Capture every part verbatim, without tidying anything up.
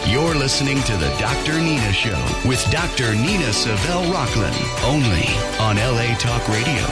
You're listening to the Doctor Nina Show with Doctor Nina Savelle Rocklin, only on L A Talk Radio.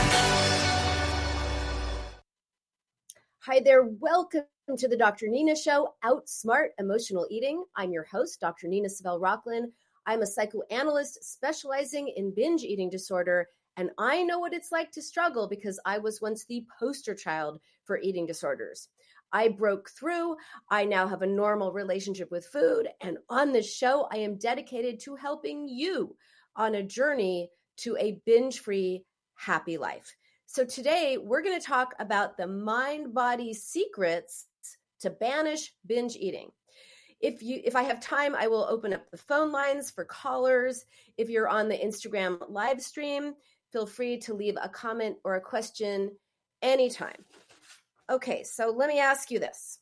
Hi there. Welcome to the Doctor Nina Show, Outsmart Emotional Eating. I'm your host, Doctor Nina Savelle Rocklin. I'm a psychoanalyst specializing in binge eating disorder, and I know what it's like to struggle because I was once the poster child for eating disorders. I broke through. I now have a normal relationship with food. And on this show, I am dedicated to helping you on a journey to a binge-free, happy life. So today, we're going to talk about the mind-body secrets to banish binge eating. If you, if I have time, I will open up the phone lines for callers. If you're on the Instagram live stream, feel free to leave a comment or a question anytime. Okay, so let me ask you this.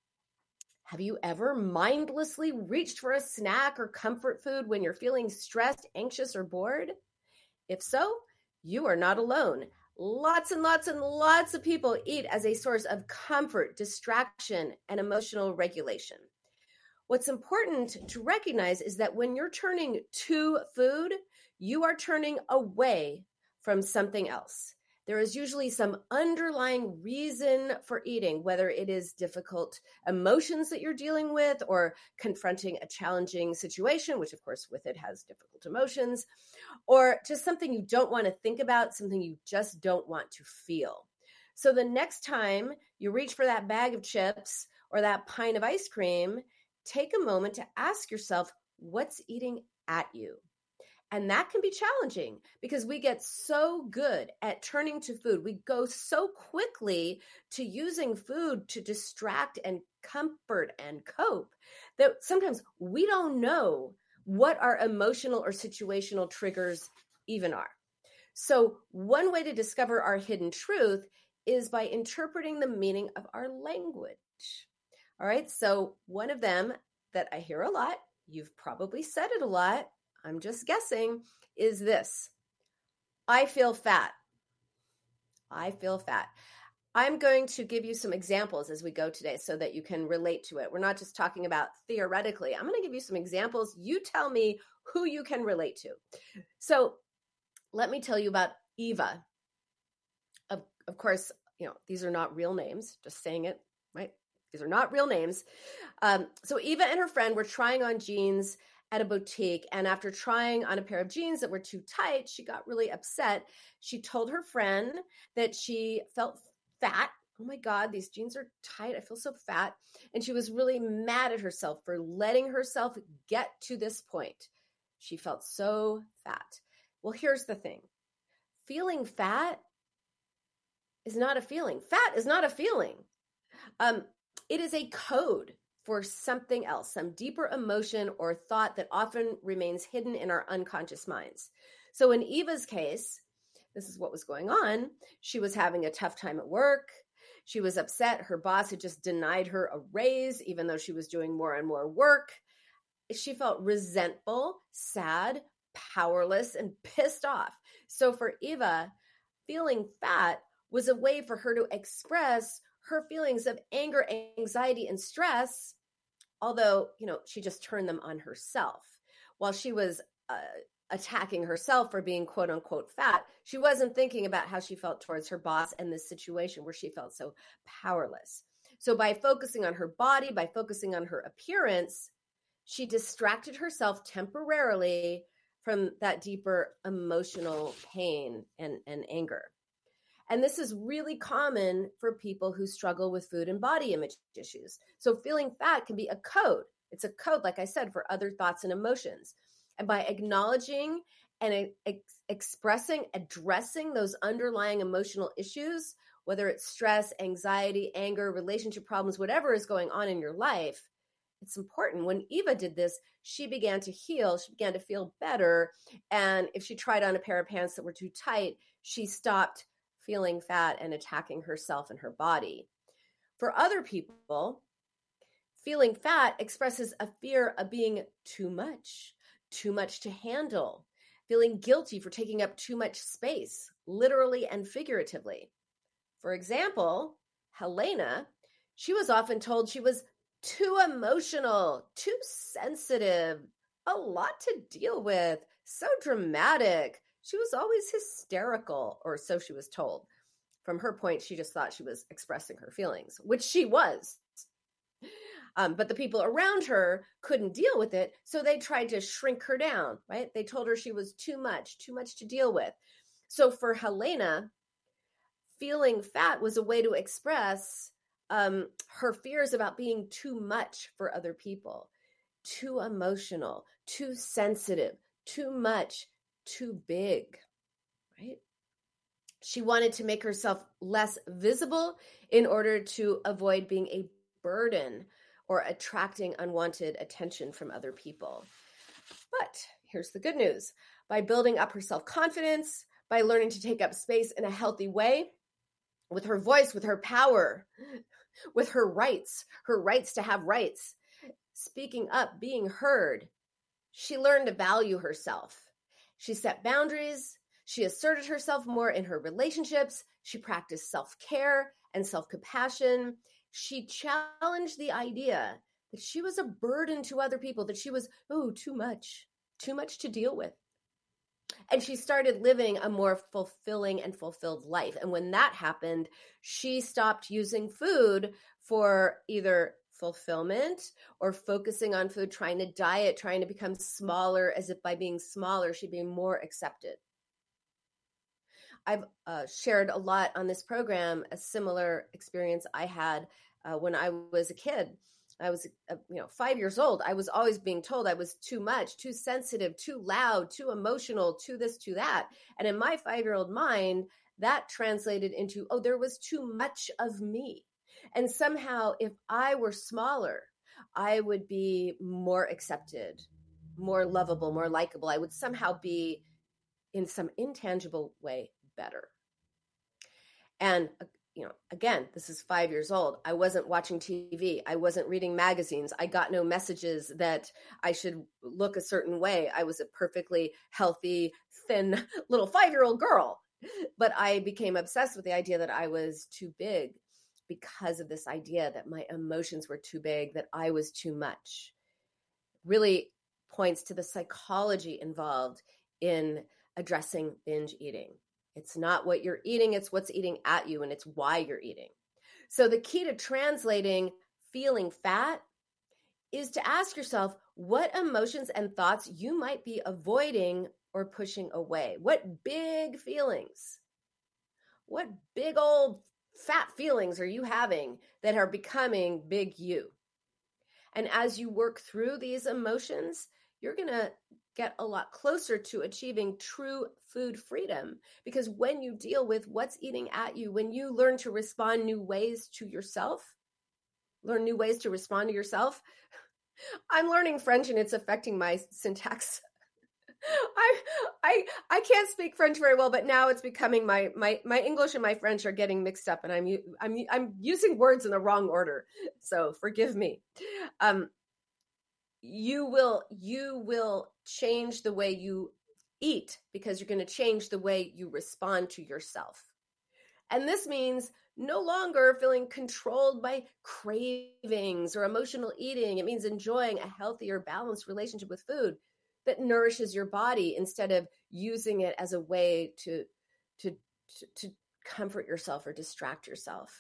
Have you ever mindlessly reached for a snack or comfort food when you're feeling stressed, anxious, or bored? If so, you are not alone. Lots and lots and lots of people eat as a source of comfort, distraction, and emotional regulation. What's important to recognize is that when you're turning to food, you are turning away from something else. There is usually some underlying reason for eating, whether it is difficult emotions that you're dealing with or confronting a challenging situation, which of course with it has difficult emotions, or just something you don't want to think about, something you just don't want to feel. So the next time you reach for that bag of chips or that pint of ice cream, take a moment to ask yourself, what's eating at you? And that can be challenging because we get so good at turning to food. We go so quickly to using food to distract and comfort and cope that sometimes we don't know what our emotional or situational triggers even are. So one way to discover our hidden truth is by interpreting the meaning of our language. All right. So one of them that I hear a lot, you've probably said it a lot, I'm just guessing, is this. I feel fat. I feel fat. I'm going to give you some examples as we go today so that you can relate to it. We're not just talking about theoretically. I'm going to give you some examples. You tell me who you can relate to. So let me tell you about Eva. Of, of course, you know, these are not real names, just saying it, right? These are not real names. Um, so Eva and her friend were trying on jeans at a boutique. And after trying on a pair of jeans that were too tight, she got really upset. She told her friend that she felt fat. Oh my God, these jeans are tight. I feel so fat. And she was really mad at herself for letting herself get to this point. She felt so fat. Well, here's the thing. Feeling fat is not a feeling. Fat is not a feeling. Um, it is a code for something else, some deeper emotion or thought that often remains hidden in our unconscious minds. So in Eva's case, this is what was going on. She was having a tough time at work. She was upset. Her boss had just denied her a raise, even though she was doing more and more work. She felt resentful, sad, powerless, and pissed off. So for Eva, feeling fat was a way for her to express her feelings of anger, anxiety, and stress, although, you know, she just turned them on herself. While she was uh, attacking herself for being quote unquote fat, she wasn't thinking about how she felt towards her boss and this situation where she felt so powerless. So by focusing on her body, by focusing on her appearance, she distracted herself temporarily from that deeper emotional pain and, and anger. And this is really common for people who struggle with food and body image issues. So feeling fat can be a code. It's a code, like I said, for other thoughts and emotions. And by acknowledging and ex- expressing, addressing those underlying emotional issues, whether it's stress, anxiety, anger, relationship problems, whatever is going on in your life, it's important. When Eva did this, she began to heal. She began to feel better. And if she tried on a pair of pants that were too tight, she stopped feeling fat and attacking herself and her body. For other people, feeling fat expresses a fear of being too much, too much to handle, feeling guilty for taking up too much space, literally and figuratively. For example, Helena, she was often told she was too emotional, too sensitive, a lot to deal with, so dramatic. She was always hysterical, or so she was told. From her point, she just thought she was expressing her feelings, which she was. Um, but the people around her couldn't deal with it, so they tried to shrink her down, right? They told her she was too much, too much to deal with. So for Helena, feeling fat was a way to express um, her fears about being too much for other people, too emotional, too sensitive, too much, too big, right? She wanted to make herself less visible in order to avoid being a burden or attracting unwanted attention from other people. But here's the good news. By building up her self-confidence, by learning to take up space in a healthy way, with her voice, with her power, with her rights, her rights to have rights, speaking up, being heard, she learned to value herself. She set boundaries. She asserted herself more in her relationships. She practiced self-care and self-compassion. She challenged the idea that she was a burden to other people, that she was, oh, too much, too much to deal with. And she started living a more fulfilling and fulfilled life. And when that happened, she stopped using food for either fulfillment or focusing on food, trying to diet, trying to become smaller, as if by being smaller, she'd be more accepted. I've uh, shared a lot on this program, a similar experience I had uh, when I was a kid. I was, uh, you know, five years old. I was always being told I was too much, too sensitive, too loud, too emotional, too this, too that. And in my five-year-old mind, that translated into, oh, there was too much of me. And somehow, if I were smaller, I would be more accepted, more lovable, more likable. I would somehow be, in some intangible way, better. And, you know, again, this is five years old. I wasn't watching T V. I wasn't reading magazines. I got no messages that I should look a certain way. I was a perfectly healthy, thin little five-year-old girl. But I became obsessed with the idea that I was too big because of this idea that my emotions were too big, that I was too much. Really points to the psychology involved in addressing binge eating. It's not what you're eating, it's what's eating at you, and it's why you're eating. So the key to translating feeling fat is to ask yourself what emotions and thoughts you might be avoiding or pushing away. What big feelings, what big old fat feelings are you having that are becoming big you? And as you work through these emotions, you're going to get a lot closer to achieving true food freedom. Because when you deal with what's eating at you, when you learn to respond new ways to yourself, learn new ways to respond to yourself. I'm learning French and it's affecting my syntax. I I I can't speak French very well, but now it's becoming my my my English and my French are getting mixed up, and I'm I'm I'm using words in the wrong order. So forgive me. Um, you will you will change the way you eat because you're going to change the way you respond to yourself. And this means no longer feeling controlled by cravings or emotional eating. It means enjoying a healthier, balanced relationship with food that nourishes your body instead of using it as a way to, to, to, to comfort yourself or distract yourself.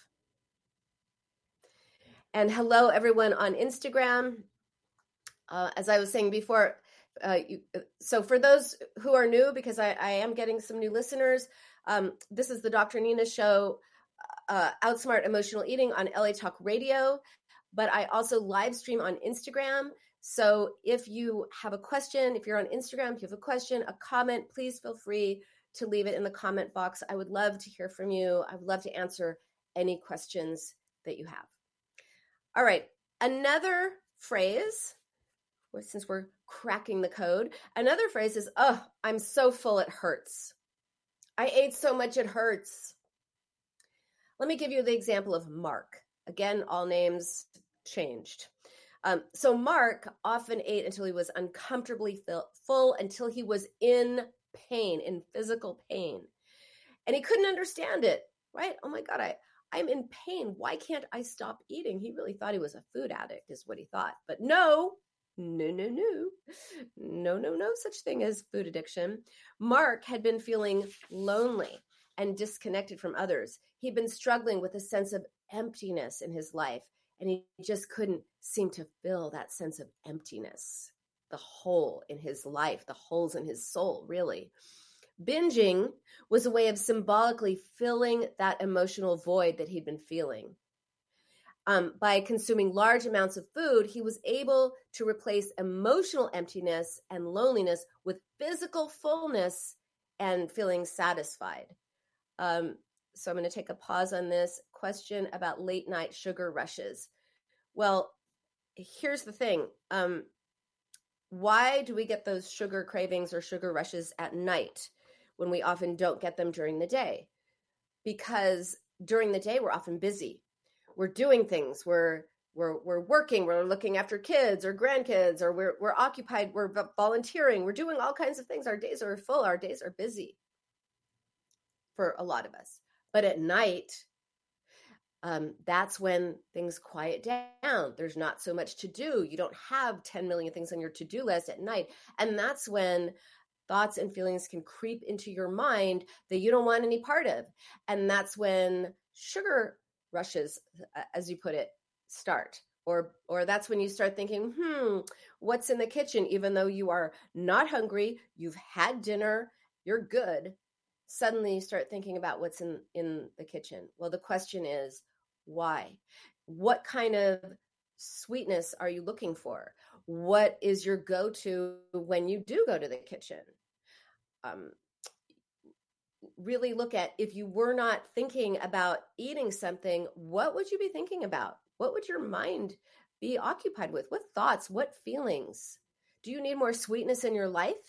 And hello, everyone on Instagram. Uh, as I was saying before, uh, you, so for those who are new, because I, I am getting some new listeners, um, this is the Doctor Nina Show, uh, Outsmart Emotional Eating on L A Talk Radio, but I also live stream on Instagram. So if you have a question, if you're on Instagram, if you have a question, a comment, please feel free to leave it in the comment box. I would love to hear from you. I would love to answer any questions that you have. All right, another phrase, since we're cracking the code, another phrase is, oh, I'm so full, it hurts. I ate so much, it hurts. Let me give you the example of Mark. Again, all names changed. Um, so Mark often ate until he was uncomfortably fill, full, until he was in pain, in physical pain. And he couldn't understand it, right? Oh my God, I, I'm in pain. Why can't I stop eating? He really thought he was a food addict is what he thought. But no, no, no, no, no, no, no such thing as food addiction. Mark had been feeling lonely and disconnected from others. He'd been struggling with a sense of emptiness in his life, and he just couldn't seem to fill that sense of emptiness, the hole in his life, the holes in his soul, really. Binging was a way of symbolically filling that emotional void that he'd been feeling. Um, by consuming large amounts of food, he was able to replace emotional emptiness and loneliness with physical fullness and feeling satisfied. Um, so I'm going to take a pause on this question about late night sugar rushes. Well, here's the thing. Um, why do we get those sugar cravings or sugar rushes at night when we often don't get them during the day? Because during the day, we're often busy. We're doing things. We're we're we're working. We're looking after kids or grandkids, or we're we're occupied. We're volunteering. We're doing all kinds of things. Our days are full. Our days are busy for a lot of us. But at night, um, that's when things quiet down. There's not so much to do. You don't have ten million things on your to-do list at night, and that's when thoughts and feelings can creep into your mind that you don't want any part of, and that's when sugar rushes, as you put it, start. Or or that's when you start thinking, hmm, what's in the kitchen? Even though you are not hungry, you've had dinner, you're good. Suddenly you start thinking about what's in, in the kitchen. Well, the question is, why? What kind of sweetness are you looking for? What is your go-to when you do go to the kitchen? Um, really look at, if you were not thinking about eating something, what would you be thinking about? What would your mind be occupied with? What thoughts, what feelings? Do you need more sweetness in your life?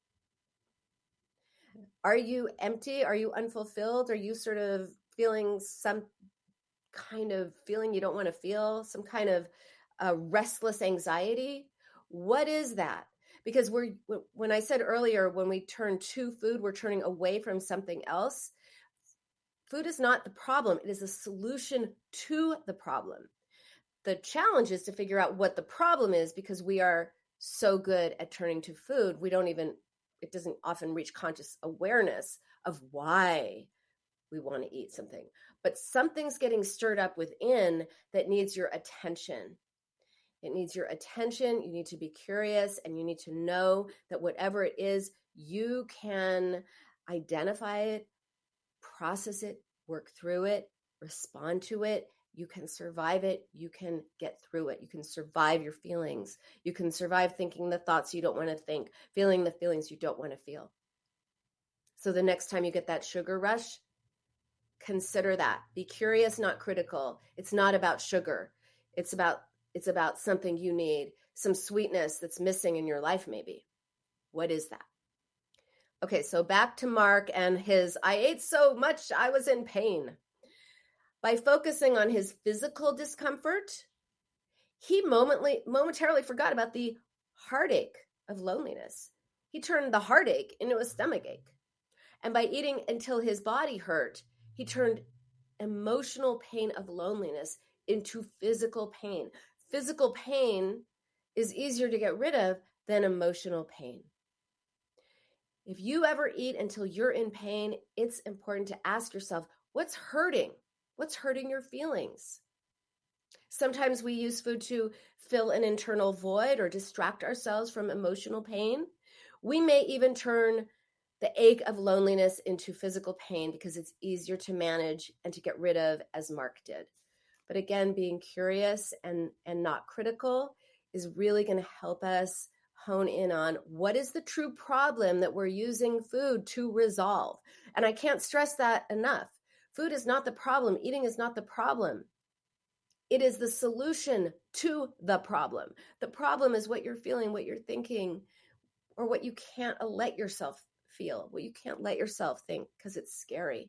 Are you empty? Are you unfulfilled? Are you sort of feeling some kind of feeling you don't want to feel? Some kind of uh, restless anxiety? What is that? Because we're, when I said earlier, when we turn to food, we're turning away from something else. Food is not the problem. It is a solution to the problem. The challenge is to figure out what the problem is, because we are so good at turning to food. We don't even, it doesn't often reach conscious awareness of why we want to eat something. But something's getting stirred up within that needs your attention. It needs your attention. You need to be curious, and you need to know that whatever it is, you can identify it, process it, work through it, respond to it. You can survive it. You can get through it. You can survive your feelings. You can survive thinking the thoughts you don't want to think, feeling the feelings you don't want to feel. So the next time you get that sugar rush, consider that. Be curious, not critical. It's not about sugar. It's about It's about something you need, some sweetness that's missing in your life, maybe. What is that? Okay, so back to Mark and his, I ate so much, I was in pain. By focusing on his physical discomfort, he momently, momentarily forgot about the heartache of loneliness. He turned the heartache into a stomachache. And by eating until his body hurt, he turned emotional pain of loneliness into physical pain. Physical pain is easier to get rid of than emotional pain. If you ever eat until you're in pain, it's important to ask yourself, what's hurting? What's hurting your feelings? Sometimes we use food to fill an internal void or distract ourselves from emotional pain. We may even turn the ache of loneliness into physical pain because it's easier to manage and to get rid of, as Mark did. But again, being curious and, and not critical is really going to help us hone in on what is the true problem that we're using food to resolve. And I can't stress that enough. Food is not the problem. Eating is not the problem. It is the solution to the problem. The problem is what you're feeling, what you're thinking, or what you can't let yourself feel, what you can't let yourself think because it's scary.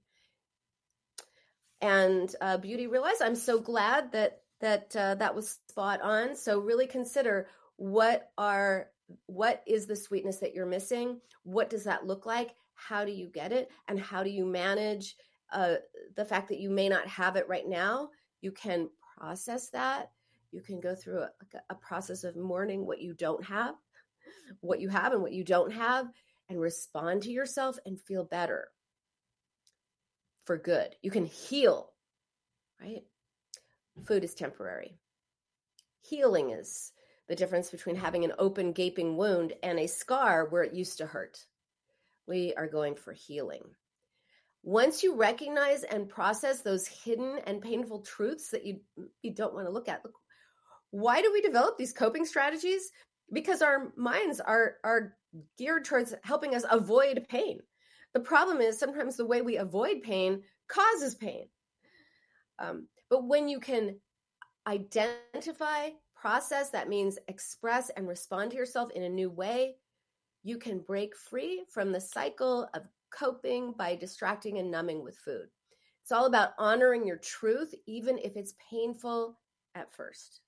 And uh, Beauty realized, I'm so glad that that uh, that was spot on. So really consider what are what is the sweetness that you're missing? What does that look like? How do you get it? And how do you manage uh, the fact that you may not have it right now, you can process that. You can go through a, a process of mourning what you don't have, what you have and what you don't have, and respond to yourself and feel better for good. You can heal, right? Food is temporary. Healing is the difference between having an open, gaping wound and a scar where it used to hurt. We are going for healing. Once you recognize and process those hidden and painful truths that you, you don't want to look at, look, why do we develop these coping strategies? Because our minds are, are geared towards helping us avoid pain. The problem is sometimes the way we avoid pain causes pain. Um, but when you can identify, process, that means express and respond to yourself in a new way, you can break free from the cycle of coping by distracting and numbing with food. It's all about honoring your truth, even if it's painful at first.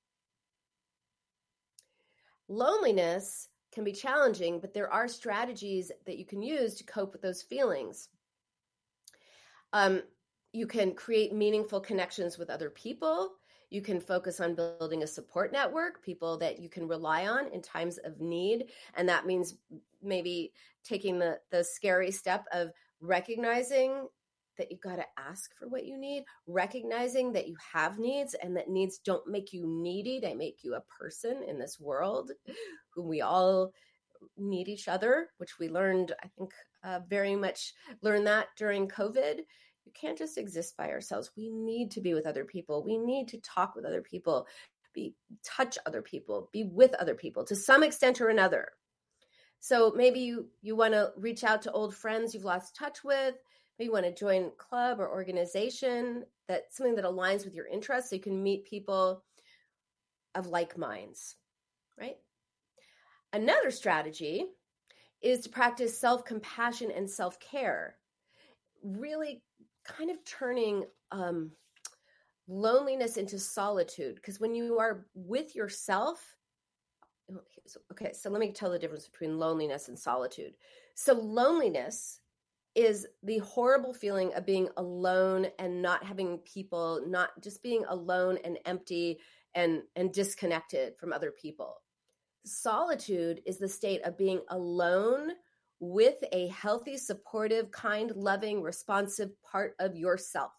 Loneliness can be challenging, but there are strategies that you can use to cope with those feelings. Um, you can create meaningful connections with other people. You can focus on building a support network, people that you can rely on in times of need. And that means maybe taking the, the scary step of recognizing that you got to ask for what you need, recognizing that you have needs and that needs don't make you needy. They make you a person in this world who we all need each other, which we learned, I think, uh, very much learned that during COVID. You can't just exist by ourselves. We need to be with other people. We need to talk with other people, be touch other people, be with other people to some extent or another. So maybe you, you want to reach out to old friends you've lost touch with. Maybe you want to join a club or organization, that's something that aligns with your interests so you can meet people of like minds, right? Another strategy is to practice self-compassion and self-care, really kind of turning um, loneliness into solitude. Because when you are with yourself, okay, so let me tell the difference between loneliness and solitude. So loneliness is the horrible feeling of being alone and not having people, not just being alone and empty and, and disconnected from other people. Solitude is the state of being alone with a healthy, supportive, kind, loving, responsive part of yourself.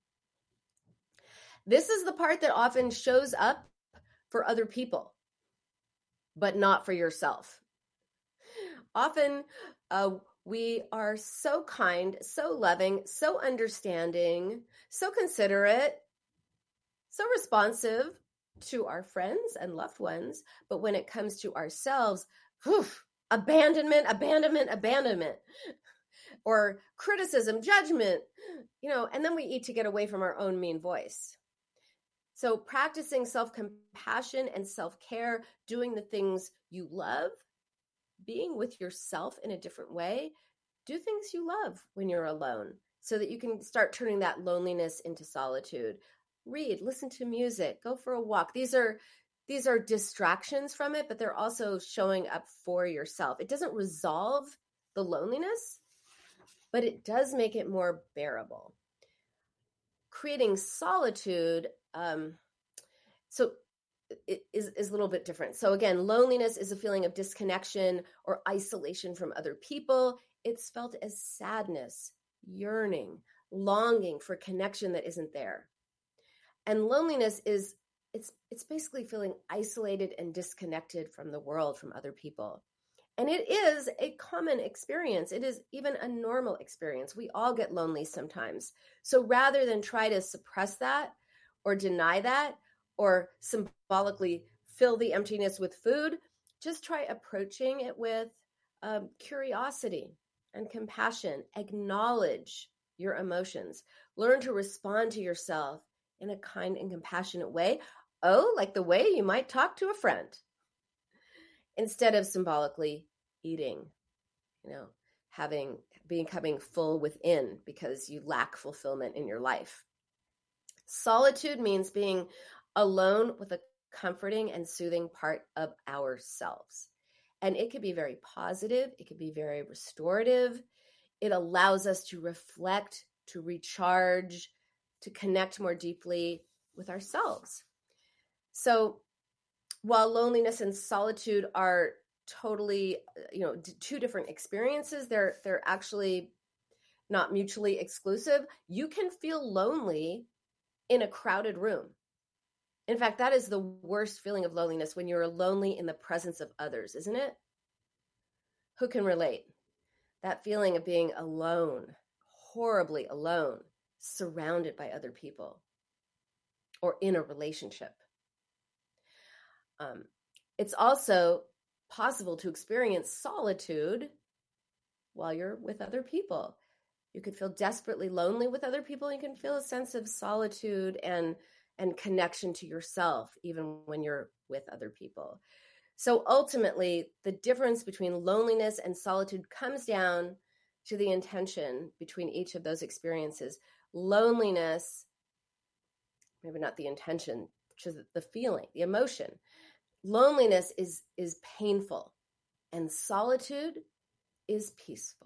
This is the part that often shows up for other people, but not for yourself. Often uh, we are so kind, so loving, so understanding, so considerate, so responsive to our friends and loved ones. But when it comes to ourselves, whew, abandonment, abandonment, abandonment, or criticism, judgment, you know, and then we eat to get away from our own mean voice. So practicing self-compassion and self-care, doing the things you love, being with yourself in a different way, do things you love when you're alone so that you can start turning that loneliness into solitude. Read, listen to music, go for a walk. These are these are distractions from it, but they're also showing up for yourself. It doesn't resolve the loneliness, but it does make it more bearable. Creating solitude, um, so it is, is a little bit different. So again, loneliness is a feeling of disconnection or isolation from other people. It's felt as sadness, yearning, longing for connection that isn't there. And loneliness is, it's it's basically feeling isolated and disconnected from the world, from other people. And it is a common experience. It is even a normal experience. We all get lonely sometimes. So rather than try to suppress that or deny that or symbolically fill the emptiness with food, just try approaching it with um, curiosity and compassion. Acknowledge your emotions. Learn to respond to yourself in a kind and compassionate way. Oh, like the way you might talk to a friend, instead of symbolically eating, you know, having, becoming full within because you lack fulfillment in your life. Solitude means being alone with a comforting and soothing part of ourselves. And it could be very positive. It could be very restorative. It allows us to reflect to recharge, to connect more deeply with ourselves. So while loneliness and solitude are totally, you know, two different experiences, they're they're actually not mutually exclusive. You can feel lonely in a crowded room. In fact, that is the worst feeling of loneliness, when you're lonely in the presence of others, isn't it? Who can relate? That feeling of being alone, horribly alone, surrounded by other people, or in a relationship. Um, it's also possible to experience solitude while you're with other people. You could feel desperately lonely with other people. You can feel a sense of solitude and, and connection to yourself, even when you're with other people. So ultimately, the difference between loneliness and solitude comes down to the intention between each of those experiences. Loneliness, maybe not the intention, which is the feeling, the emotion. Loneliness is, is painful, and solitude is peaceful.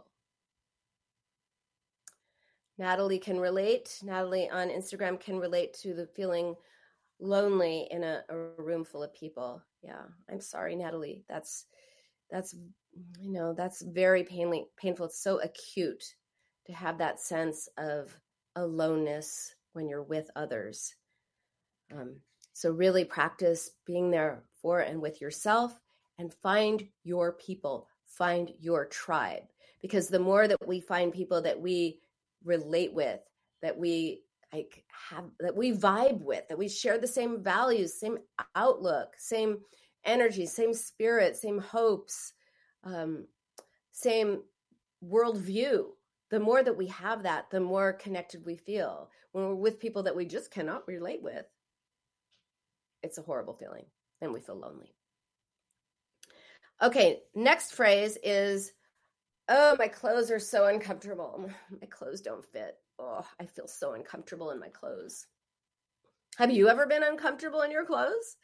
Natalie can relate. Natalie on Instagram can relate to the feeling lonely in a, a room full of people. Yeah, I'm sorry, Natalie. That's, that's, you know, that's very painful. Painful. It's so acute to have that sense of aloneness when you're with others. Um, so really practice being there for and with yourself, and find your people, find your tribe. Because the more that we find people that we relate with, that we like have, that we vibe with, that we share the same values, same outlook, same energy, same spirit, same hopes, um, same worldview. The more that we have that, the more connected we feel. When we're with people that we just cannot relate with, it's a horrible feeling, and we feel lonely. Okay, next phrase is, oh, my clothes are so uncomfortable. My clothes don't fit. Oh, I feel so uncomfortable in my clothes. Have you ever been uncomfortable in your clothes?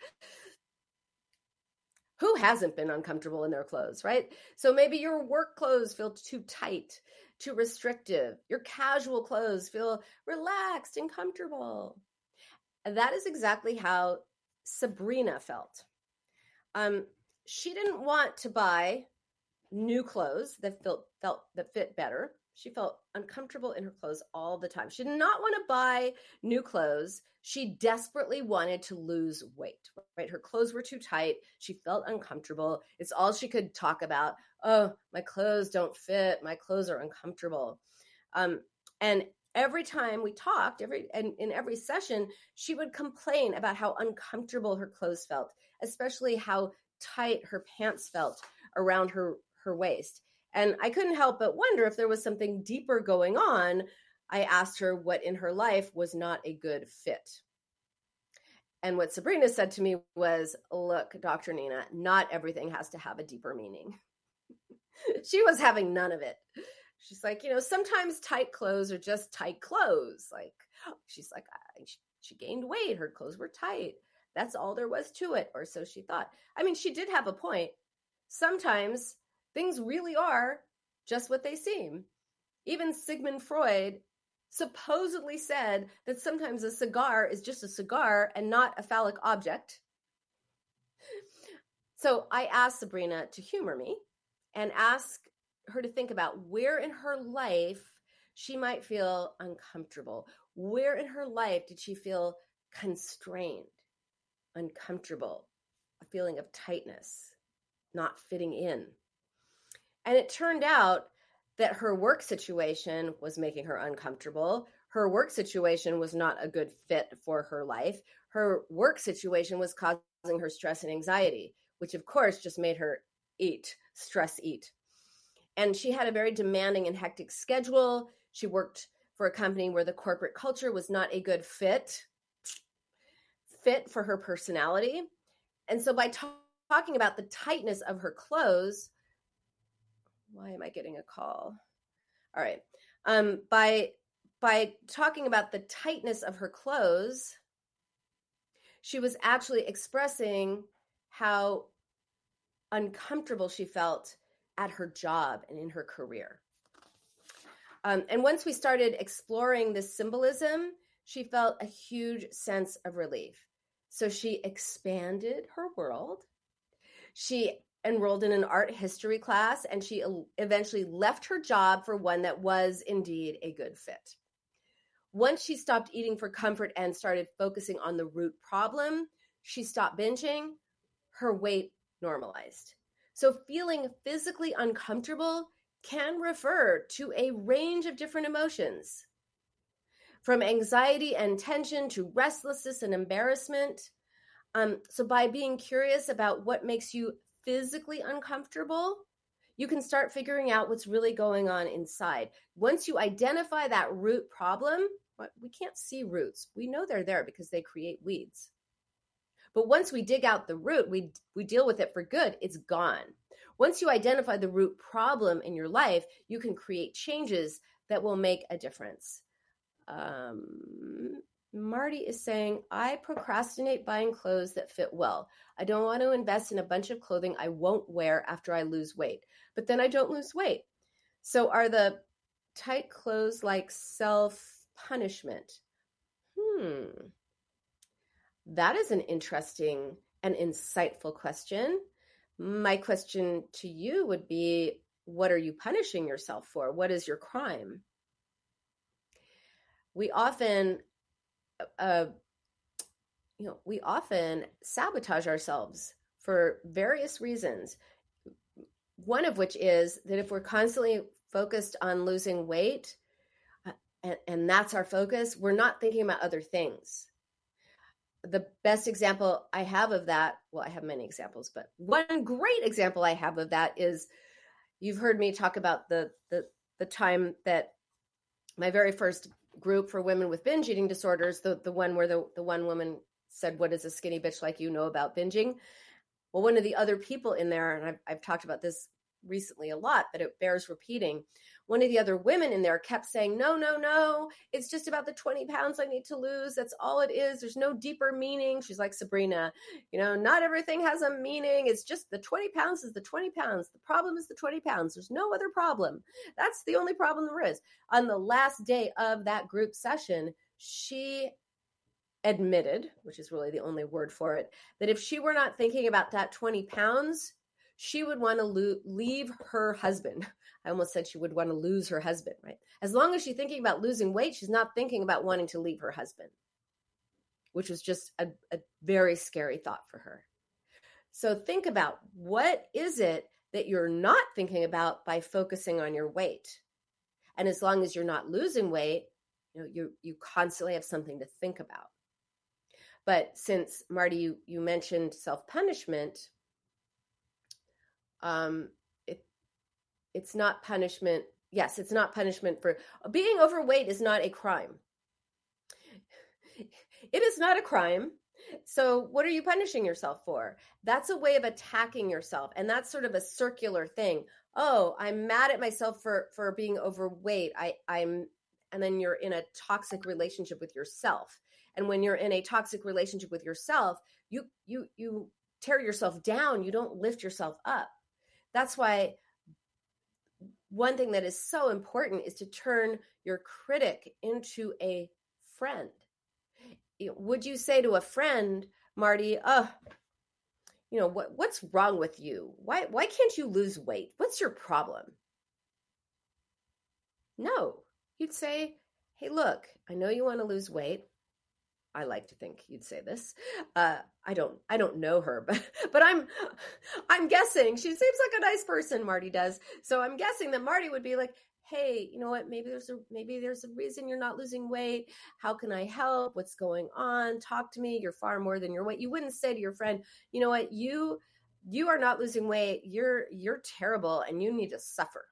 Who hasn't been uncomfortable in their clothes, right? So maybe your work clothes feel too tight, too restrictive. Your casual clothes feel relaxed and comfortable. And that is exactly how Sabrina felt. Um, she didn't want to buy new clothes that felt, felt that fit better. She felt uncomfortable in her clothes all the time. She did not want to buy new clothes. She desperately wanted to lose weight, right? Her clothes were too tight. She felt uncomfortable. It's all she could talk about. Oh, my clothes don't fit. My clothes are uncomfortable. Um, and every time we talked, every and in every session, she would complain about how uncomfortable her clothes felt, especially how tight her pants felt around her, her waist. And I couldn't help but wonder if there was something deeper going on. I asked her what in her life was not a good fit. And what Sabrina said to me was, look, Doctor Nina, not everything has to have a deeper meaning. She was having none of it. She's like, you know, sometimes tight clothes are just tight clothes. Like, she's like, I, she gained weight. Her clothes were tight. That's all there was to it. Or so she thought. I mean, she did have a point. Sometimes things really are just what they seem. Even Sigmund Freud supposedly said that sometimes a cigar is just a cigar and not a phallic object. So I asked Sabrina to humor me and ask her to think about where in her life she might feel uncomfortable. Where in her life did she feel constrained, uncomfortable, a feeling of tightness, not fitting in? And it turned out that her work situation was making her uncomfortable. Her work situation was not a good fit for her life. Her work situation was causing her stress and anxiety, which of course just made her eat, stress eat. And she had a very demanding and hectic schedule. She worked for a company where the corporate culture was not a good fit, fit for her personality. And so by ta- talking about the tightness of her clothes, why am I getting a call? All right. Um, by, by talking about the tightness of her clothes, she was actually expressing how uncomfortable she felt at her job and in her career. Um, and once we started exploring this symbolism, she felt a huge sense of relief. So she expanded her world. She enrolled in an art history class, and she eventually left her job for one that was indeed a good fit. Once she stopped eating for comfort and started focusing on the root problem, she stopped binging, her weight normalized. So feeling physically uncomfortable can refer to a range of different emotions, from anxiety and tension to restlessness and embarrassment. Um, so by being curious about what makes you physically uncomfortable, you can start figuring out what's really going on inside. Once you identify that root problem, we can't see roots. We know they're there because they create weeds. But once we dig out the root, we, we deal with it for good, it's gone. Once you identify the root problem in your life, you can create changes that will make a difference. Um, Marty is saying, I procrastinate buying clothes that fit well. I don't want to invest in a bunch of clothing I won't wear after I lose weight, but then I don't lose weight. So are the tight clothes like self-punishment? Hmm. That is an interesting and insightful question. My question to you would be, what are you punishing yourself for? What is your crime? We often, uh, you know, we often sabotage ourselves for various reasons. One of which is that if we're constantly focused on losing weight, uh, and, and that's our focus, we're not thinking about other things. The best example I have of that, well, I have many examples, but one great example I have of that is, you've heard me talk about the the, the time that my very first group for women with binge eating disorders, the, the one where the, the one woman said, what does a skinny bitch like you know about binging? Well, one of the other people in there, and I've, I've talked about this recently a lot, but it bears repeating. One of the other women in there kept saying, no, no, no, it's just about the twenty pounds I need to lose. That's all it is. There's no deeper meaning. She's like, Sabrina, you know, not everything has a meaning. It's just the twenty pounds is the twenty pounds. The problem is the twenty pounds. There's no other problem. That's the only problem there is. On the last day of that group session, she admitted, which is really the only word for it, that if she were not thinking about that twenty pounds, she would want to lo- leave her husband. I almost said she would want to lose her husband, right? As long as she's thinking about losing weight, she's not thinking about wanting to leave her husband, which was just a, a very scary thought for her. So think about, what is it that you're not thinking about by focusing on your weight? And as long as you're not losing weight, you know, you you constantly have something to think about. But since, Marty, you, you mentioned self-punishment, um, it it's not punishment. Yes, it's not punishment for being overweight is not a crime. It is not a crime. So what are you punishing yourself for? That's a way of attacking yourself. And that's sort of a circular thing. Oh, I'm mad at myself for, for being overweight. I, I'm, and then you're in a toxic relationship with yourself. And when you're in a toxic relationship with yourself, you, you, you tear yourself down. You don't lift yourself up. That's why one thing that is so important is to turn your critic into a friend. Would you say to a friend, Marty, oh, you know, what, what's wrong with you? Why, why can't you lose weight? What's your problem? No, you'd say, hey, look, I know you want to lose weight. I like to think you'd say this. Uh, I don't, I don't know her, but, but I'm, I'm guessing she seems like a nice person, Marty does. So I'm guessing that Marty would be like, hey, you know what? Maybe there's a, maybe there's a reason you're not losing weight. How can I help? What's going on? Talk to me. You're far more than your weight. You wouldn't say to your friend, you know what? You, you are not losing weight. You're, you're terrible and you need to suffer.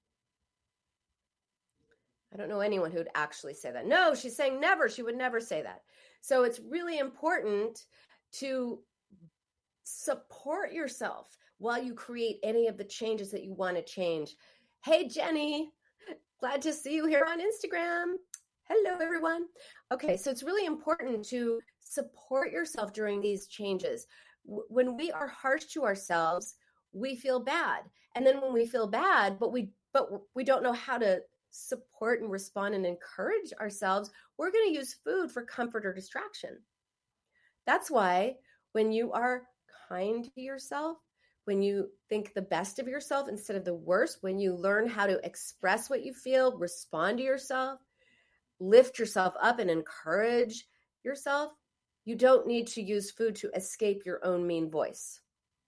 I don't know anyone who would actually say that. No, she's saying never. She would never say that. So it's really important to support yourself while you create any of the changes that you want to change. Hey, Jenny, glad to see you here on Instagram. Hello, everyone. Okay, so it's really important to support yourself during these changes. When we are harsh to ourselves, we feel bad. And then when we feel bad, but we but we don't know how to support and respond and encourage ourselves, we're going to use food for comfort or distraction. That's why when you are kind to yourself, when you think the best of yourself instead of the worst, when you learn how to express what you feel, respond to yourself, lift yourself up and encourage yourself, you don't need to use food to escape your own mean voice.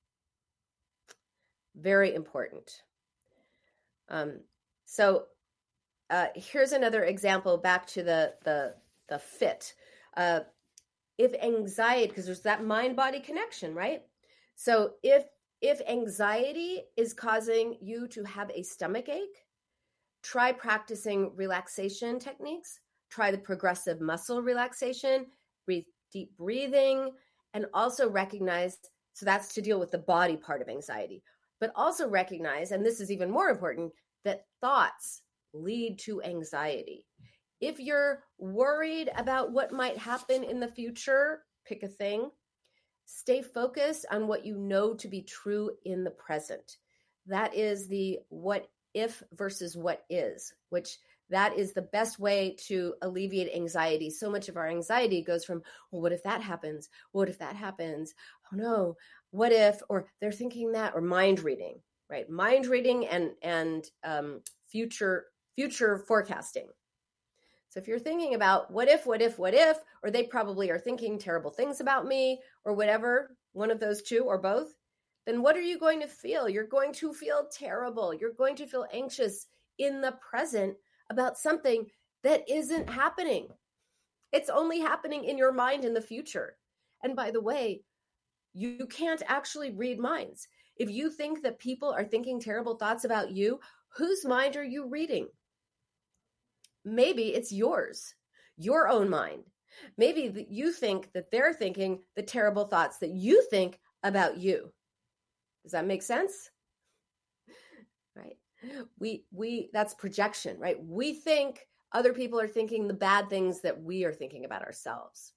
Very important. Um, so uh, here's another example back to the, the, the fit. Uh, if anxiety, because there's that mind-body connection, right? So if if anxiety is causing you to have a stomach ache, try practicing relaxation techniques. Try the progressive muscle relaxation, breathe, deep breathing, and also recognize, so that's to deal with the body part of anxiety, but also recognize, and this is even more important, that thoughts lead to anxiety. If you're worried about what might happen in the future, pick a thing. Stay focused on what you know to be true in the present. That is the what if versus what is, which that is the best way to alleviate anxiety. So much of our anxiety goes from, well, what if that happens? What if that happens? Oh no, what if, or they're thinking that, or mind reading, right? Mind reading and, and um, future, future forecasting. So if you're thinking about what if, what if, what if, or they probably are thinking terrible things about me or whatever, one of those two or both, then what are you going to feel? You're going to feel terrible. You're going to feel anxious in the present about something that isn't happening. It's only happening in your mind in the future. And by the way, you can't actually read minds. If you think that people are thinking terrible thoughts about you, whose mind are you reading? Maybe it's yours, your own mind. Maybe you think that they're thinking the terrible thoughts that you think about you. Does that make sense? Right. We, we, that's projection, right? We think other people are thinking the bad things that we are thinking about ourselves.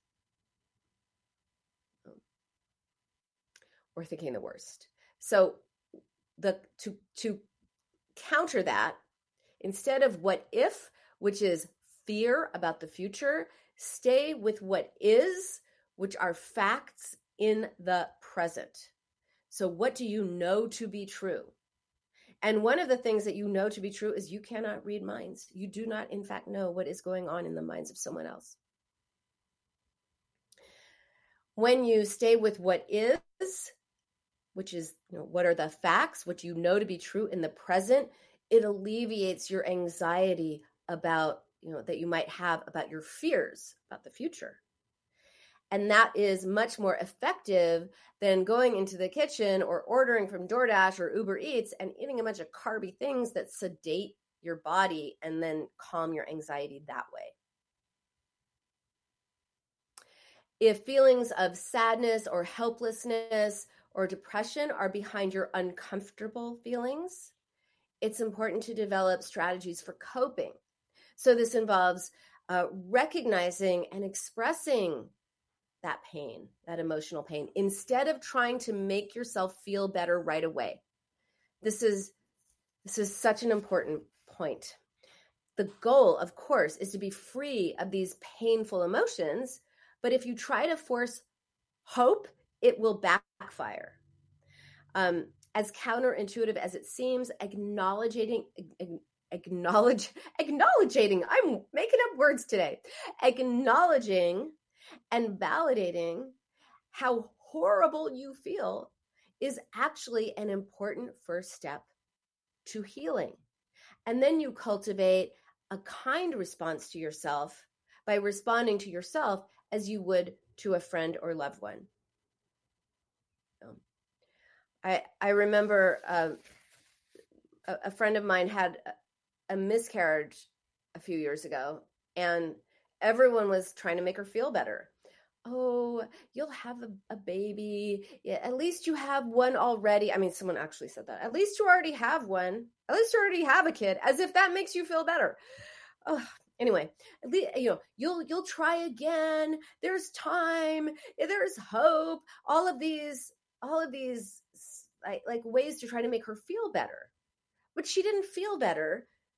We're thinking the worst. So the, to, to counter that, instead of what if, which is fear about the future, stay with what is, which are facts in the present. So what do you know to be true? And one of the things that you know to be true is you cannot read minds. You do not, in fact, know what is going on in the minds of someone else. When you stay with what is, which is, you know, what are the facts, what you know to be true in the present, it alleviates your anxiety about, you know, that you might have about your fears about the future. And that is much more effective than going into the kitchen or ordering from DoorDash or Uber Eats and eating a bunch of carby things that sedate your body and then calm your anxiety that way. If feelings of sadness or helplessness or depression are behind your uncomfortable feelings, it's important to develop strategies for coping. So this involves uh, recognizing and expressing that pain, that emotional pain, instead of trying to make yourself feel better right away. This is, this is such an important point. The goal, of course, is to be free of these painful emotions, but if you try to force hope, it will backfire. Um, as counterintuitive as it seems, acknowledging, acknowledge, acknowledging, I'm making up words today, acknowledging and validating how horrible you feel is actually an important first step to healing. And then you cultivate a kind response to yourself by responding to yourself as you would to a friend or loved one. Um, I, I remember uh, a, a friend of mine had a, a miscarriage a few years ago, and everyone was trying to make her feel better. Oh, you'll have a, a baby. Yeah, at least you have one already. I mean, someone actually said that. At least you already have one. At least you already have a kid, as if that makes you feel better. Oh, anyway, at least, you know, you'll you'll try again. There's time. There's hope. All of these, all of these, like, like ways to try to make her feel better. But she didn't feel better.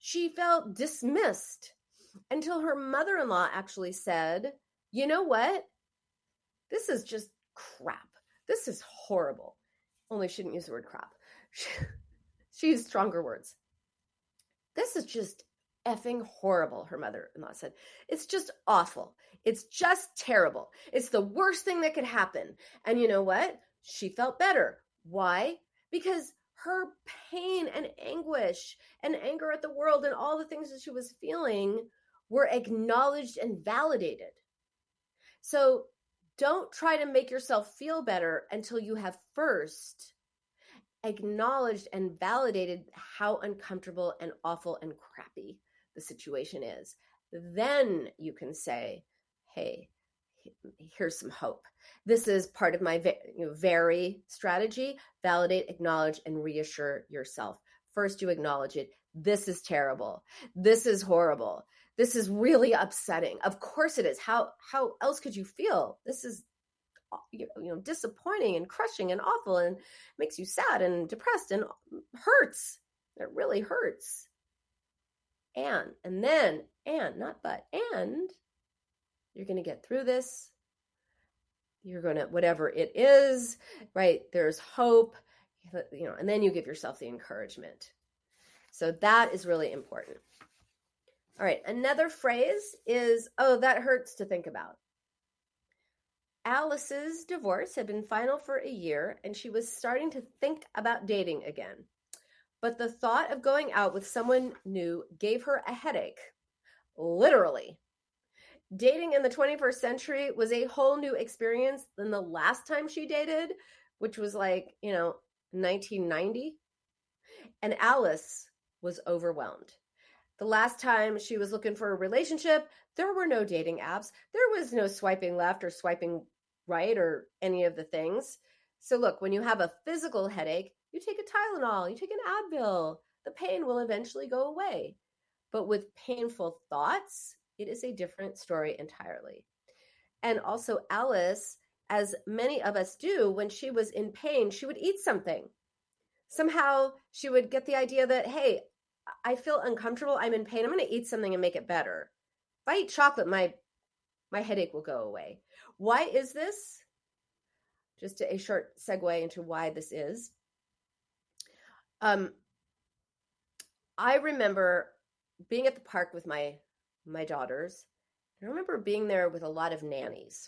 She felt dismissed until her mother-in-law actually said, you know what? This is just crap. This is horrible. Only she didn't use the word crap. She, she used stronger words. This is just effing horrible, her mother-in-law said. It's just awful. It's just terrible. It's the worst thing that could happen. And you know what? She felt better. Why? Because her pain and anguish and anger at the world and all the things that she was feeling were acknowledged and validated. So don't try to make yourself feel better until you have first acknowledged and validated how uncomfortable and awful and crappy the situation is. Then you can say, hey, here's some hope. This is part of my you know, very strategy. Validate, acknowledge, and reassure yourself. First, you acknowledge it. This is terrible. This is horrible. This is really upsetting. Of course it is. How how else could you feel? This is you know disappointing and crushing and awful and makes you sad and depressed and hurts. It really hurts. And and then and not but and you're going to get through this. You're going to, whatever it is, right? There's hope, you know, and then you give yourself the encouragement. So that is really important. All right. Another phrase is, oh, that hurts to think about. Alice's divorce had been final for a year, and she was starting to think about dating again. But the thought of going out with someone new gave her a headache, literally. Dating in the twenty-first century was a whole new experience than the last time she dated, which was like, you know, nineteen ninety. And Alice was overwhelmed. The last time she was looking for a relationship, there were no dating apps. There was no swiping left or swiping right or any of the things. So look, when you have a physical headache, you take a Tylenol, you take an Advil. The pain will eventually go away. But with painful thoughts, it is a different story entirely. And also Alice, as many of us do, when she was in pain, she would eat something. Somehow she would get the idea that, hey, I feel uncomfortable, I'm in pain, I'm going to eat something and make it better. If I eat chocolate, my, my headache will go away. Why is this? Just a short segue into why this is. Um, I remember being at the park with my my daughters. I remember being there with a lot of nannies.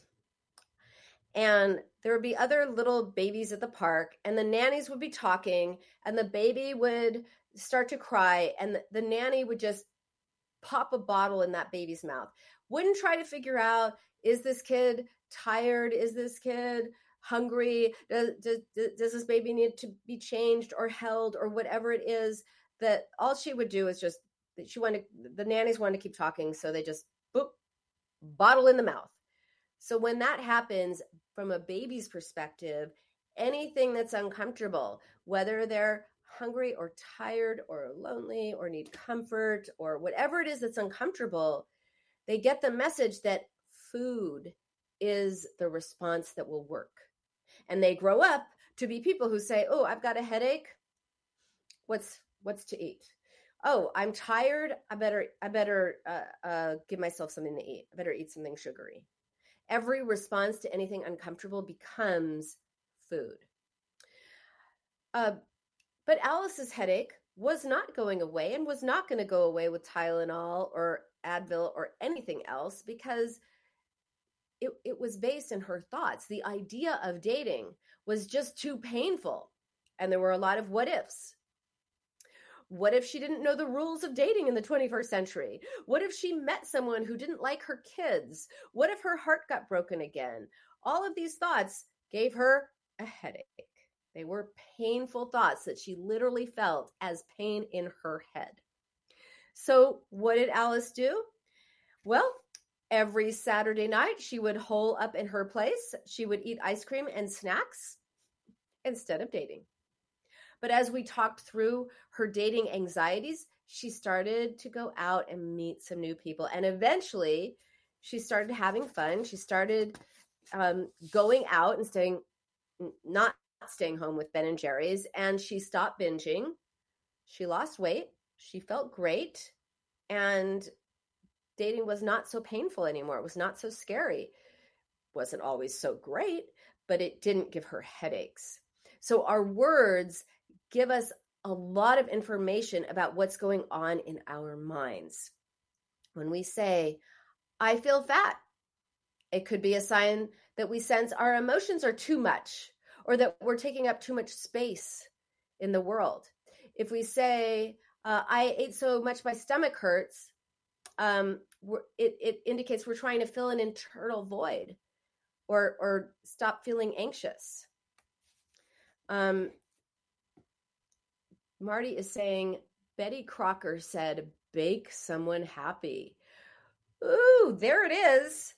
And there would be other little babies at the park, and the nannies would be talking, and the baby would start to cry, and the, the nanny would just pop a bottle in that baby's mouth. Wouldn't try to figure out, is this kid tired? Is this kid hungry? Does, does, does this baby need to be changed or held or whatever it is? That all she would do is just, she wanted, the nannies wanted to keep talking, so they just, boop, bottle in the mouth. So when that happens, from a baby's perspective, anything that's uncomfortable, whether they're hungry or tired or lonely or need comfort or whatever it is that's uncomfortable, they get the message that food is the response that will work. And they grow up to be people who say, oh, I've got a headache. What's what's to eat? Oh, I'm tired. I better I better uh, uh, give myself something to eat. I better eat something sugary. Every response to anything uncomfortable becomes food. Uh, but Alice's headache was not going away and was not going to go away with Tylenol or Advil or anything else, because it, it was based in her thoughts. The idea of dating was just too painful. And there were a lot of what ifs. What if she didn't know the rules of dating in the twenty-first century? What if she met someone who didn't like her kids? What if her heart got broken again? All of these thoughts gave her a headache. They were painful thoughts that she literally felt as pain in her head. So what did Alice do? Well, every Saturday night, she would hole up in her place. She would eat ice cream and snacks instead of dating. But as we talked through her dating anxieties, she started to go out and meet some new people. And eventually, she started having fun. She started um, going out and staying, not staying home with Ben and Jerry's. And she stopped binging. She lost weight. she felt great, and dating was not so painful anymore. It was not so scary. It wasn't always so great, but it didn't give her headaches. So our words give us a lot of information about what's going on in our minds. When we say, I feel fat, it could be a sign that we sense our emotions are too much, or that we're taking up too much space in the world. If we say, uh, I ate so much my stomach hurts, um, it, it indicates we're trying to fill an internal void, or, or stop feeling anxious. Um, Marty is saying, Betty Crocker said, bake someone happy. Ooh, there it is.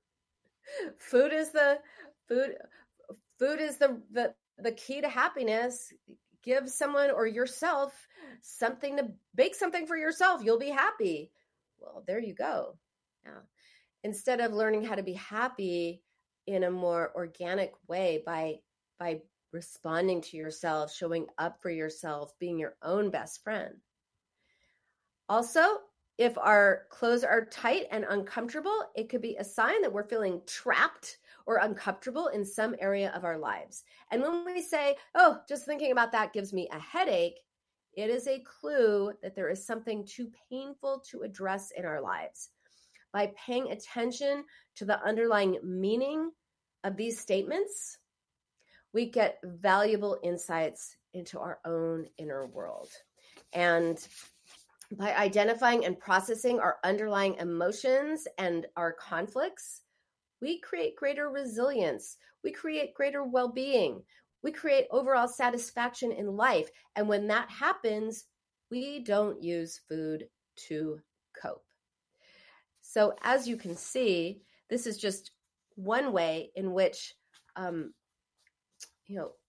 Food is the food. Food is the, the, the key to happiness. Give someone or yourself something to bake something for yourself. You'll be happy. Well, there you go. Yeah. Instead of learning how to be happy in a more organic way by, by responding to yourself, showing up for yourself, being your own best friend. Also, if our clothes are tight and uncomfortable, it could be a sign that we're feeling trapped or uncomfortable in some area of our lives. And when we say, oh, just thinking about that gives me a headache, it is a clue that there is something too painful to address in our lives. By paying attention to the underlying meaning of these statements, we get valuable insights into our own inner world. And by identifying and processing our underlying emotions and our conflicts, we create greater resilience. We create greater well-being. We create overall satisfaction in life. And when that happens, we don't use food to cope. So as you can see, this is just one way in which, um, you know,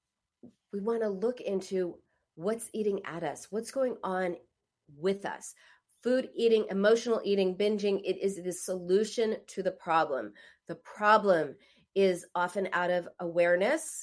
we want to look into what's eating at us, what's going on with us. Food eating, emotional eating, binging, it is the solution to the problem. The problem is often out of awareness.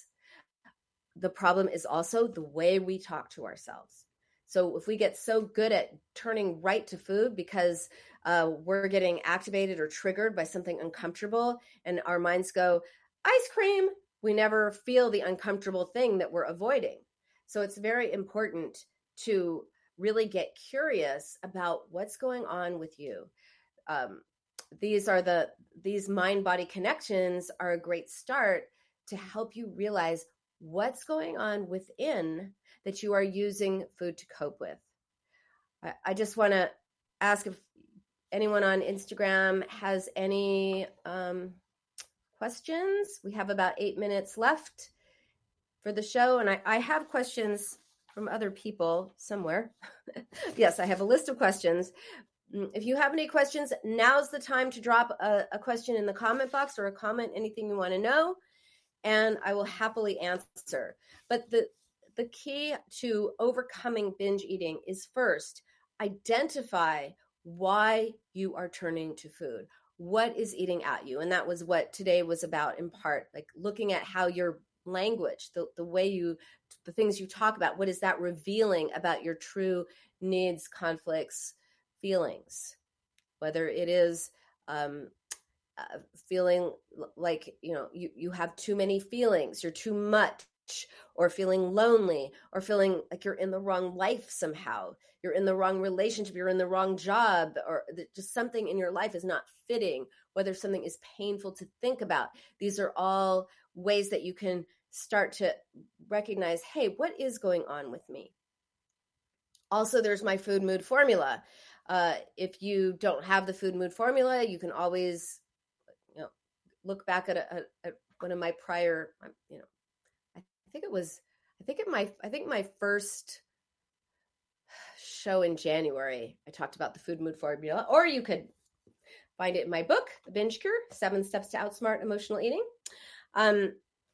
The problem is also the way we talk to ourselves. So if we get so good at turning right to food because uh, we're getting activated or triggered by something uncomfortable, and our minds go, ice cream, we never feel the uncomfortable thing that we're avoiding. So it's very important to really get curious about what's going on with you. Um, these are the, these mind-body connections are a great start to help you realize what's going on within that you are using food to cope with. I, I just want to ask if anyone on Instagram has any um, questions. We have about eight minutes left for the show, and I, I have questions from other people somewhere. Yes, I have a list of questions. If you have any questions, now's the time to drop a, a question in the comment box or a comment, anything you want to know, and I will happily answer. But the, the key to overcoming binge eating is first, identify why you are turning to food. What is eating at you? And that was what today was about in part, like looking at how your language, the, the way you, the things you talk about, what is that revealing about your true needs, conflicts, feelings? Whether it is um, uh, feeling like, you know, you, you have too many feelings, you're too much, or feeling lonely, or feeling like you're in the wrong life somehow, you're in the wrong relationship, you're in the wrong job, or just something in your life is not fitting, whether something is painful to think about. These are all ways that you can start to recognize, hey, what is going on with me? Also, there's my food mood formula. Uh, if you don't have the food mood formula, you can always, you know, look back at, a, at one of my prior, you know, I think it was, I think it my, I think my first show in January, I talked about the food mood formula, or you could find it in my book, The Binge Cure, Seven Steps to Outsmart Emotional Eating. Um,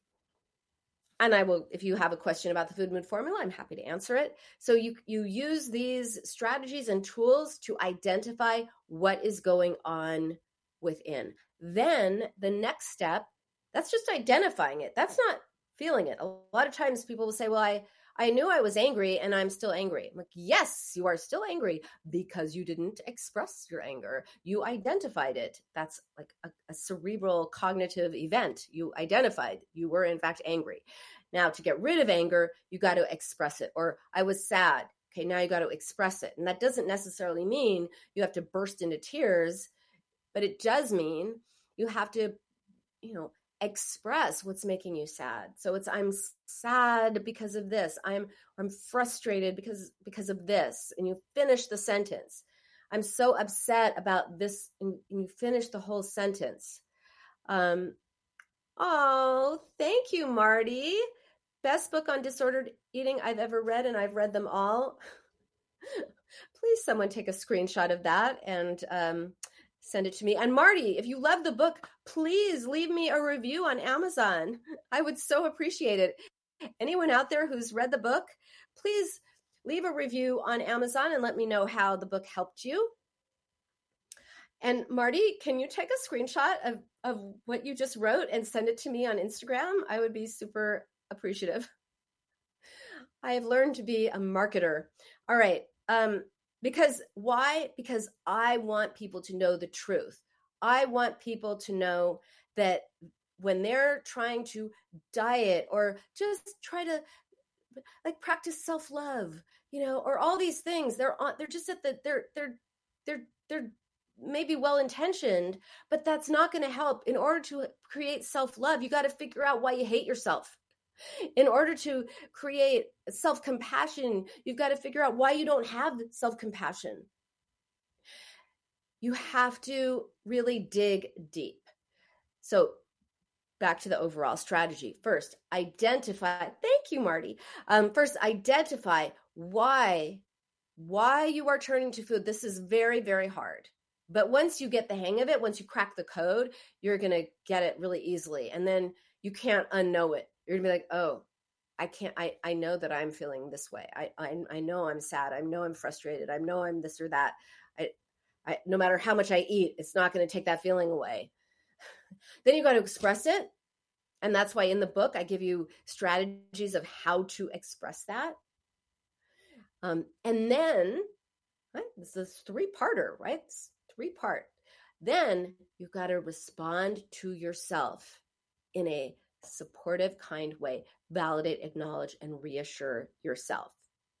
And I will, if you have a question about the food mood formula, I'm happy to answer it. So you, you use these strategies and tools to identify what is going on within. Then the next step, that's just identifying it. That's not feeling it. A lot of times people will say, well, I, I knew I was angry and I'm still angry. I'm like, yes, you are still angry because you didn't express your anger. You identified it. That's like a, a cerebral cognitive event. You identified you were in fact angry. Now to get rid of anger, you got to express it. Or I was sad. Okay, now you got to express it. And that doesn't necessarily mean you have to burst into tears, but it does mean you have to, you know, express what's making you sad. So it's, I'm sad because of this. I'm, I'm frustrated because, because of this. And you finish the sentence. I'm so upset about this. And you finish the whole sentence. Um, oh, thank you, Marty. Best book on disordered eating I've ever read, and I've read them all. Please, someone take a screenshot of that and um, send it to me. And Marty, if you love the book, please leave me a review on Amazon. I would so appreciate it. Anyone out there who's read the book, please leave a review on Amazon and let me know how the book helped you. And Marty, can you take a screenshot of, of what you just wrote and send it to me on Instagram? I would be super appreciative. I have learned to be a marketer. All right. Um, because why? Because I want people to know the truth. I want people to know that when they're trying to diet or just try to like practice self-love, you know, or all these things, they're on, they're just at the, they're, they're, they're, they're maybe well-intentioned, but that's not going to help. In order to create self-love, you got to figure out why you hate yourself. In order to create self-compassion, you've got to figure out why you don't have self-compassion. You have to really dig deep. So back to the overall strategy. First, identify, thank you, Marty. Um, first, identify why, why you are turning to food. This is very, very hard. But once you get the hang of it, once you crack the code, you're going to get it really easily. And then you can't unknow it. You're gonna be like, oh, I can't, I, I know that I'm feeling this way. I, I, I know I'm sad. I know I'm frustrated. I know I'm this or that. I, I, no matter how much I eat, it's not going to take that feeling away. Then you got to express it. And that's why in the book, I give you strategies of how to express that. Um, and then, right, this is three-parter, right? It's three-part. Then you've got to respond to yourself in a supportive, kind way. Validate, acknowledge, and reassure yourself.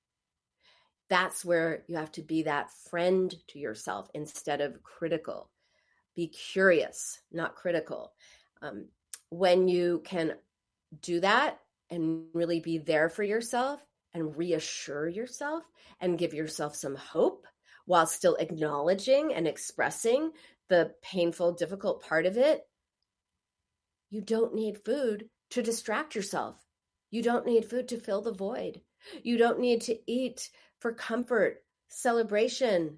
That's where you have to be that friend to yourself instead of critical. Be curious, not critical. Um, when you can do that and really be there for yourself and reassure yourself and give yourself some hope while still acknowledging and expressing the painful, difficult part of it, you don't need food to distract yourself. You don't need food to fill the void. You don't need to eat for comfort, celebration,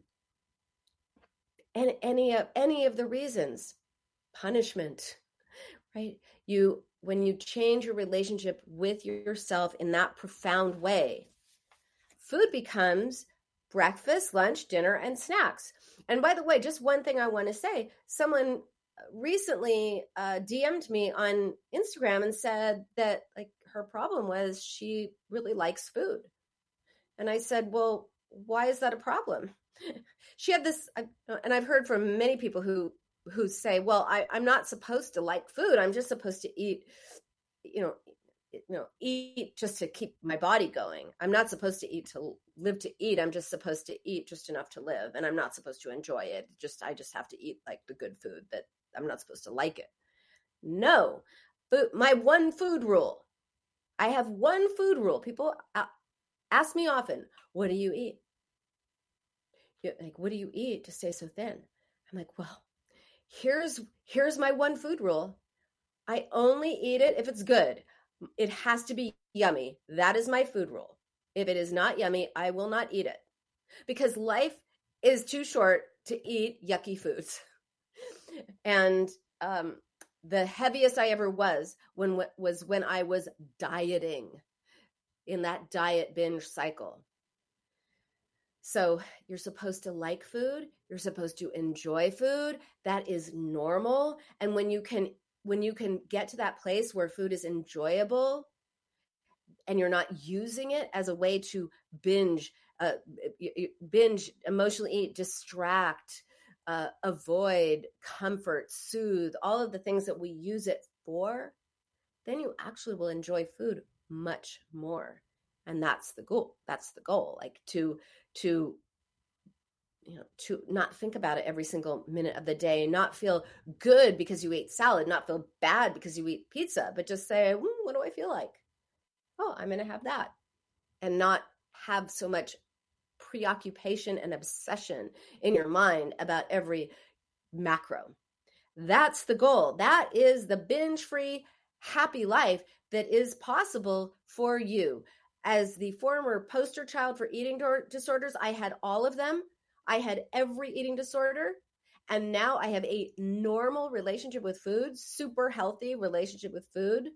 and any of any of the reasons. Punishment, right? You when you change your relationship with yourself in that profound way, food becomes breakfast, lunch, dinner, and snacks. And by the way, just one thing I want to say, someone recently uh, D M'd me on Instagram and said that like her problem was she really likes food. And I said, well, why is that a problem? She had this, and I've heard from many people who who say, well, I, I'm not supposed to like food. I'm just supposed to eat, you know, you know, eat just to keep my body going. I'm not supposed to eat to live to eat. I'm just supposed to eat just enough to live. And I'm not supposed to enjoy it. Just, I just have to eat like the good food that I'm not supposed to like it. No, but my one food rule, I have one food rule. People ask me often, what do you eat? You're like, what do you eat to stay so thin? I'm like, well, here's, here's my one food rule. I only eat it if it's good. It has to be yummy. That is my food rule. If it is not yummy, I will not eat it because life is too short to eat yucky foods. And um, the heaviest I ever was when was when I was dieting in that diet binge cycle. So you're supposed to like food. You're supposed to enjoy food. That is normal. And when you can when you can get to that place where food is enjoyable, and you're not using it as a way to binge, uh, binge, emotionally eat, distract, uh, avoid, comfort, soothe, all of the things that we use it for, then you actually will enjoy food much more. And that's the goal. That's the goal. Like to, to, you know, to not think about it every single minute of the day, not feel good because you ate salad, not feel bad because you eat pizza, but just say, mm, what do I feel like? Oh, I'm going to have that. And not have so much preoccupation and obsession in your mind about every macro. That's the goal. That is the binge-free, happy life that is possible for you. As the former poster child for eating disorders, I had all of them. I had every eating disorder, and now I have a normal relationship with food, super healthy relationship with food.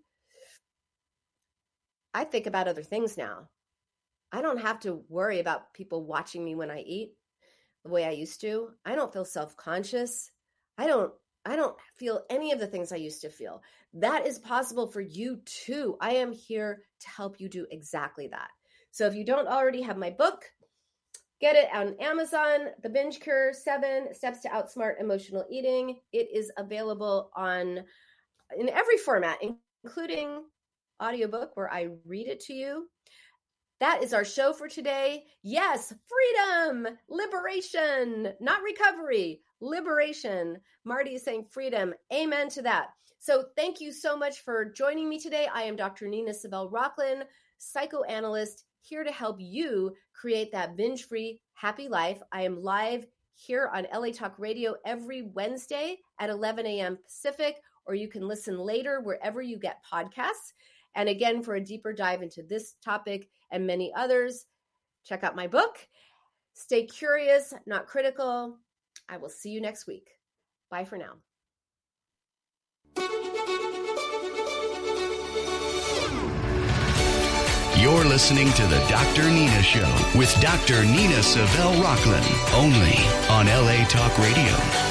I think about other things now. I don't have to worry about people watching me when I eat the way I used to. I don't feel self-conscious. I don't I don't feel any of the things I used to feel. That is possible for you too. I am here to help you do exactly that. So if you don't already have my book, get it on Amazon, The Binge Cure, Seven Steps to Outsmart Emotional Eating. It is available on in every format, including audiobook where I read it to you. That is our show for today. Yes, freedom, liberation, not recovery, liberation. Marty is saying freedom. Amen to that. So thank you so much for joining me today. I am Doctor Nina Savell Rocklin, psychoanalyst, here to help you create that binge-free, happy life. I am live here on L A Talk Radio every Wednesday at eleven a.m. Pacific, or you can listen later wherever you get podcasts. And again, for a deeper dive into this topic and many others, check out my book. Stay curious, not critical. I will see you next week. Bye for now. You're listening to the Doctor Nina Show with Doctor Nina Savell Rocklin, only on L A Talk Radio.